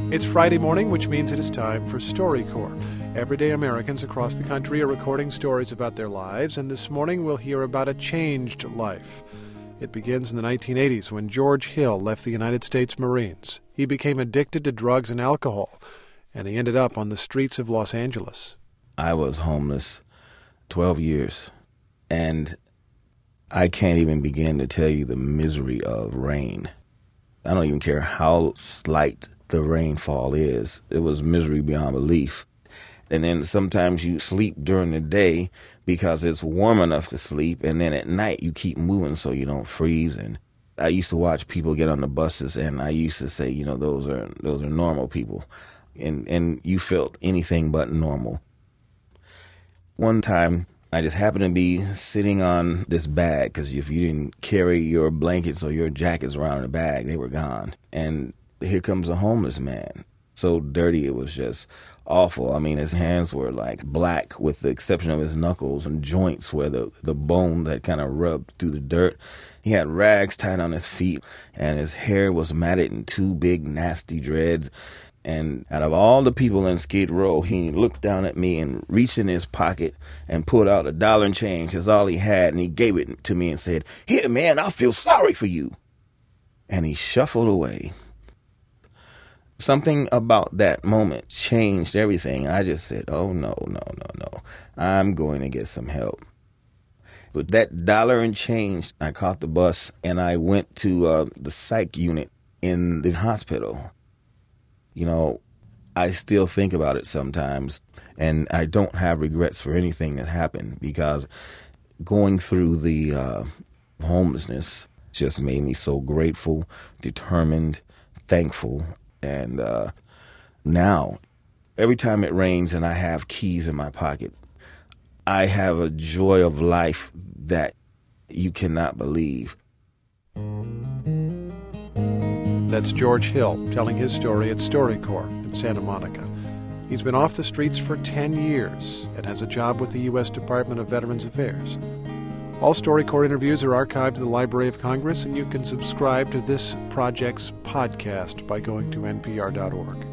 It's Friday morning, which means it is time for StoryCorps. Everyday Americans across the country are recording stories about their lives, and this morning we'll hear about a changed life. It begins in the 1980s when George Hill left the United States Marines. He became addicted to drugs and alcohol, and he ended up on the streets of Los Angeles. I was homeless 12 years, and I can't even begin to tell you the misery of rain. I don't even care how slight the rainfall is. It was misery beyond belief. And then sometimes you sleep during the day because it's warm enough to sleep, and then at night you keep moving so you don't freeze. And I used to watch people get on the buses, and I used to say, those are normal people. And you felt anything but normal. One time, I just happened to be sitting on this bag, because if you didn't carry your blankets or your jackets around in a bag, they were gone. And here comes a homeless man. So dirty, it was just awful. I mean, his hands were like black with the exception of his knuckles and joints where the bone that kind of rubbed through the dirt. He had rags tied on his feet, and his hair was matted in two big, nasty dreads. And out of all the people in Skid Row, he looked down at me and reached in his pocket and pulled out $1 and change. That's all he had, and he gave it to me and said, "Here, man, I feel sorry for you." And he shuffled away. Something about that moment changed everything. I just said, oh, no. I'm going to get some help. With that $1 and change, I caught the bus and I went to the psych unit in the hospital. I still think about it sometimes, and I don't have regrets for anything that happened, because going through the homelessness just made me so grateful, determined, thankful. And now, every time it rains and I have keys in my pocket, I have a joy of life that you cannot believe. That's George Hill telling his story at StoryCorps in Santa Monica. He's been off the streets for 10 years and has a job with the U.S. Department of Veterans Affairs. All StoryCorps interviews are archived at the Library of Congress, and you can subscribe to this project's podcast by going to npr.org.